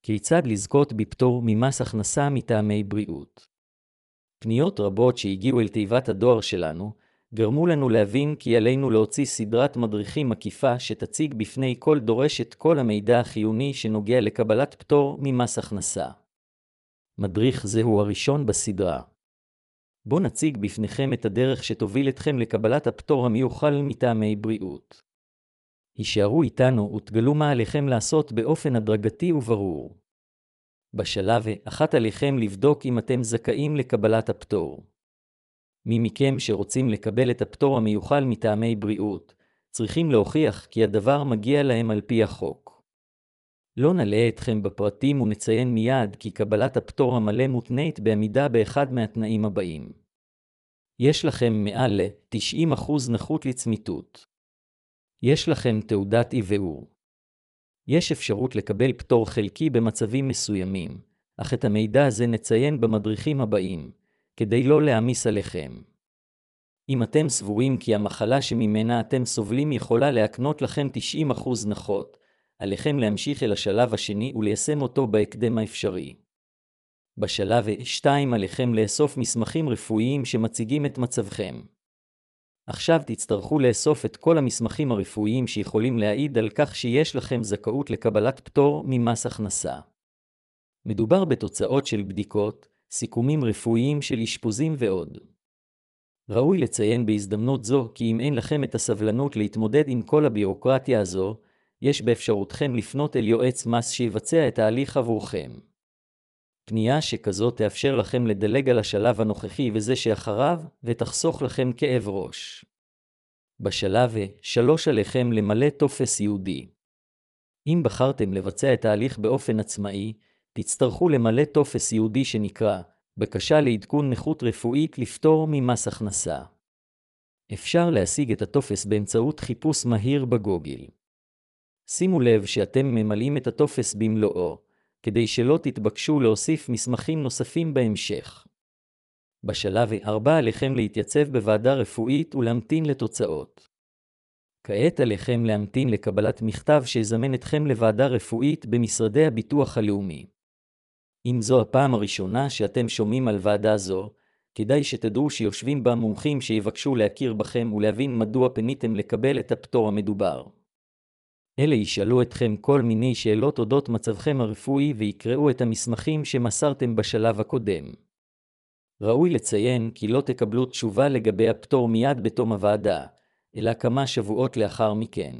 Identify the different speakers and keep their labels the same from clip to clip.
Speaker 1: כיצד לזכות בפטור ממס הכנסה מטעמי בריאות? פניות רבות שהגיעו אל תיבת הדואר שלנו, גרמו לנו להבין כי עלינו להוציא סדרת מדריכים מקיפה שתציג בפני כל דורש את כל המידע החיוני שנוגע לקבלת פטור ממס הכנסה. מדריך זהו הראשון בסדרה. בואו נציג בפניכם את הדרך שתוביל אתכם לקבלת הפטור המיוחל מטעמי בריאות. הישארו איתנו ותגלו מה עליכם לעשות באופן הדרגתי וברור. בשלב אחת עליכם לבדוק אם אתם זכאים לקבלת הפטור. מי מכם שרוצים לקבל את הפטור המיוחל מטעמי בריאות, צריכים להוכיח כי הדבר מגיע להם על פי החוק. לא נלאה אתכם בפרטים ונציין מיד כי קבלת הפטור המלא מותנית בעמידה באחד מהתנאים הבאים. יש לכם מעל ל-90% נכות לצמיתות. יש לכם תעודת עיוור. יש אפשרות לקבל פטור חלקי במצבים מסוימים, אך את המידע הזה נציין במדריכים הבאים, כדי לא להעמיס עליכם. אם אתם סבורים כי המחלה שממנה אתם סובלים יכולה להקנות לכם 90% נכות, עליכם להמשיך אל השלב השני וליישם אותו בהקדם האפשרי. בשלב 2 עליכם לאסוף מסמכים רפואיים שמציגים את מצבכם. עכשיו תצטרכו לאסוף את כל המסמכים הרפואיים שיכולים להעיד על כך שיש לכם זכאות לקבלת פטור ממס הכנסה. מדובר בתוצאות של בדיקות, סיכומים רפואיים של אשפוזים ועוד. ראוי לציין בהזדמנות זו כי אם אין לכם את הסבלנות להתמודד עם כל הבירוקרטיה הזו, יש באפשרותכם לפנות אל יועץ מס שיבצע את ההליך עבורכם. פנייה שכזו תאפשר לכם לדלג על השלב הנוכחי וזה שאחריו, ותחסוך לכם כאב ראש. בשלב 3 עליכם למלא טופס ייעודי. אם בחרתם לבצע את ההליך באופן עצמאי, תצטרכו למלא טופס ייעודי שנקרא בקשה לעדכון נכות רפואית לפטור ממס הכנסה. אפשר להשיג את הטופס באמצעות חיפוש מהיר בגוגל. שימו לב שאתם ממלאים את הטופס במלואו, כדי שלא תתבקשו להוסיף מסמכים נוספים בהמשך. בשלב 4 עליכם להתייצב בוועדה רפואית ולהמתין לתוצאות. כעת עליכם להמתין לקבלת מכתב שיזמן אתכם לוועדה רפואית במשרדי הביטוח הלאומי. אם זו הפעם הראשונה שאתם שומעים על ועדה זו, כדאי שתדעו שיושבים בה מומחים שיבקשו להכיר בכם ולהבין מדוע פניתם לקבל את הפטור המדובר. אלה ישאלו אתכם כל מיני שאלות אודות מצבכם הרפואי ויקראו את המסמכים שמסרתם בשלב הקודם. ראוי לציין כי לא תקבלו תשובה לגבי הפטור מיד בתום הוועדה, אלא כמה שבועות לאחר מכן.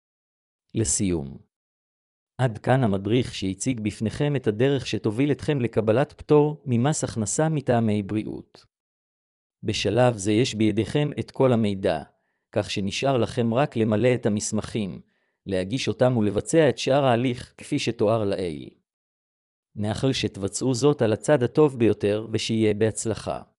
Speaker 1: לסיום. עד כאן המדריך שהציג בפניכם את הדרך שתוביל אתכם לקבלת פטור ממס הכנסה מטעמי בריאות. בשלב זה יש בידיכם את כל המידע, כך שנשאר לכם רק למלא את המסמכים, להגיש אותם ולבצע את שאר ההליך כפי שתואר לעיל. נאחל שתבצעו זאת על הצד הטוב ביותר ושיהיה בהצלחה.